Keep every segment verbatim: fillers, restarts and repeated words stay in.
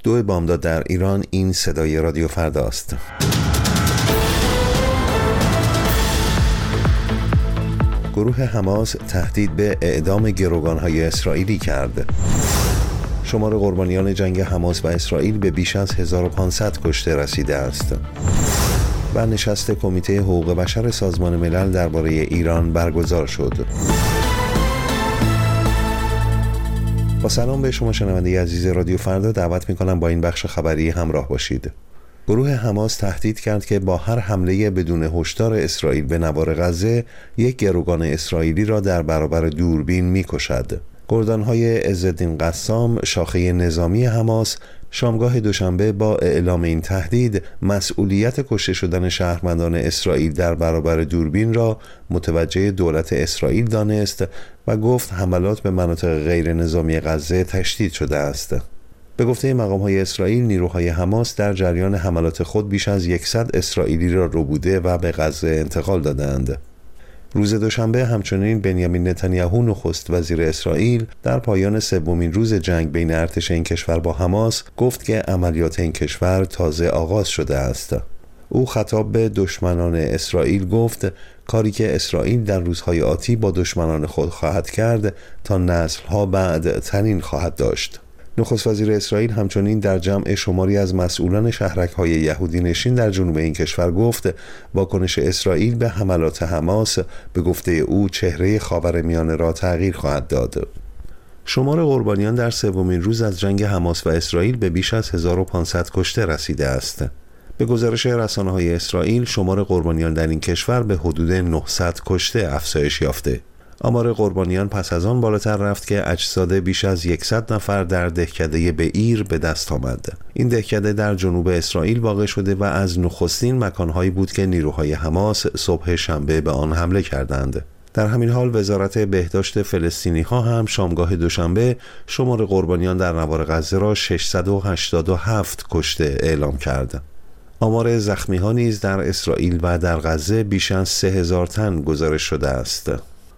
دو بامداد در ایران. این صدای رادیو فردا است. گروه حماس تهدید به اعدام گروگان‌های اسرائیلی کرد. شمار قربانیان جنگ حماس و اسرائیل به بیش از هزار و پانصد کشته رسیده است. و نشست کمیته حقوق بشر سازمان ملل درباره ایران برگزار شد. با سلام به شما شنونده عزیز رادیو فردا، دعوت می‌کنم با این بخش خبری همراه باشید. گروه حماس تهدید کرد که با هر حمله بدون هشدار اسرائیل به نوار غزه، یک گروگان اسرائیلی را در برابر دوربین می‌کشد. گردان‌های عزالدین قسام، شاخه نظامی حماس، شامگاه دوشنبه با اعلام این تهدید مسئولیت کشته شدن شهروندان اسرائیل در برابر دوربین را متوجه دولت اسرائیل دانست و گفت حملات به مناطق غیر نظامی غزه تشدید شده است. به گفته مقام‌های اسرائیل، نیروهای حماس در جریان حملات خود بیش از صد اسرائیلی را ربوده و به غزه انتقال دادند. روز دوشنبه همچنین بنیامین نتانیاهو نخست وزیر اسرائیل در پایان سومین روز جنگ بین ارتش این کشور با حماس گفت که عملیات این کشور تازه آغاز شده است. او خطاب به دشمنان اسرائیل گفت کاری که اسرائیل در روزهای آتی با دشمنان خود خواهد کرد تا نسل‌ها بعد تنین خواهد داشت. نخست وزیر اسرائیل همچنین در جمع شماری از مسئولان شهرک‌های یهودی نشین در جنوب این کشور گفت واکنش اسرائیل به حملات حماس به گفته او چهره خاورمیانه را تغییر خواهد داد. شمار قربانیان در سومین روز از جنگ حماس و اسرائیل به بیش از هزار و پانصد کشته رسیده است. به گزارش رسانه‌های اسرائیل، شمار قربانیان در این کشور به حدود نهصد کشته افزایش یافته. آمار قربانیان پس از آن بالاتر رفت که اجساد بیش از صد نفر در دهکده بئیر به دست آمد. این دهکده در جنوب اسرائیل واقع شده و از نخستین مکانهایی بود که نیروهای حماس صبح شنبه به آن حمله کردند. در همین حال وزارت بهداشت فلسطینی ها هم شامگاه دوشنبه شمار قربانیان در نوار غزه را ششصد و هشتاد و هفت کشته اعلام کرد. آمار زخمی ها نیز در اسرائیل و در غزه بیش از سه هزار تن گزارش شده است.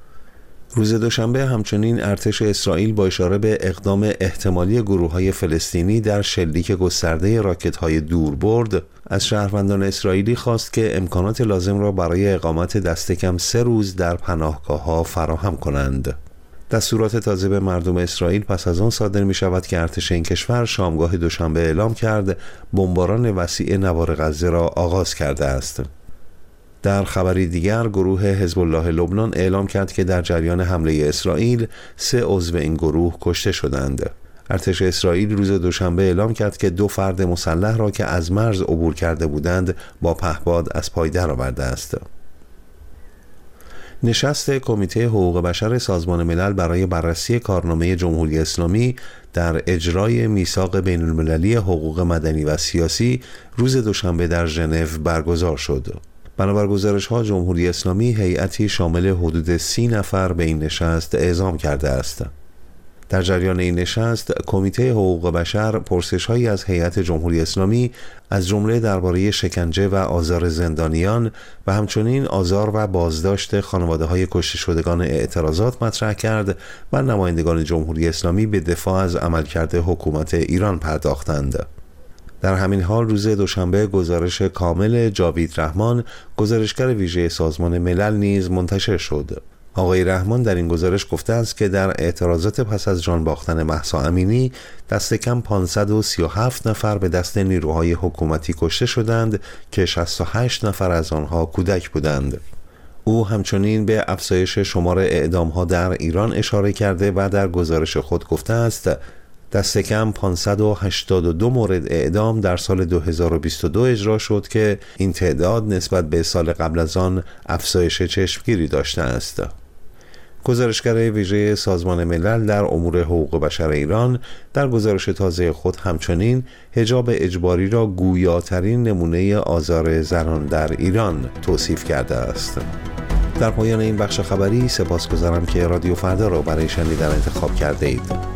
روز دوشنبه همچنین ارتش اسرائیل با اشاره به اقدام احتمالی گروه‌های فلسطینی در شلیک گسترده راکت‌های دوربرد از شهروندان اسرائیلی خواست که امکانات لازم را برای اقامت دست کم سه روز در پناهگاه‌ها فراهم کنند. دستورات تازه به مردم اسرائیل پس از آن صادر می شود که ارتش این کشور شامگاه دوشنبه اعلام کرد بمباران وسیع نوار غزه را آغاز کرده است. در خبری دیگر، گروه حزب الله لبنان اعلام کرد که در جریان حمله اسرائیل سه عضو این گروه کشته شدند. ارتش اسرائیل روز دوشنبه اعلام کرد که دو فرد مسلح را که از مرز عبور کرده بودند با پهپاد از پای درآورده است. نشست کمیته حقوق بشر سازمان ملل برای بررسی کارنامه جمهوری اسلامی در اجرای میثاق بین المللی حقوق مدنی و سیاسی روز دوشنبه در ژنو برگزار شد. بنابر گزارش ها، جمهوری اسلامی هیئتی شامل حدود سی نفر به این نشست اعزام کرده است. در جریان این نشست، کمیته حقوق بشر پرسش هایی از هیئت جمهوری اسلامی از جمله درباره شکنجه و آزار زندانیان و همچنین آزار و بازداشت خانواده های کشته شدگان اعتراضات مطرح کرد و نمایندگان جمهوری اسلامی به دفاع از عملکرد حکومت ایران پرداختند. در همین حال روز دوشنبه گزارش کامل جاوید رحمان، گزارشگر ویژه سازمان ملل نیز منتشر شد. آقای رحمان در این گزارش گفته است که در اعتراضات پس از جان باختن مهسا امینی دست کم پانصد و سی و هفت نفر به دست نیروهای حکومتی کشته شدند که شصت و هشت نفر از آنها کودک بودند. او همچنین به افزایش شمار اعدام‌ها در ایران اشاره کرده و در گزارش خود گفته است دست کم پانصد و هشتاد و دو مورد اعدام در سال دو هزار و بیست و دو اجرا شد که این تعداد نسبت به سال قبل از آن افزایش چشمگیری داشته است. گزارشگر ویژه سازمان ملل در امور حقوق بشر ایران در گزارش تازه خود همچنین حجاب اجباری را گویاترین نمونه آزار زنان در ایران توصیف کرده است. در پایان این بخش خبری سپاسگزارم که رادیو فردا را برای شنیدن انتخاب کرده اید.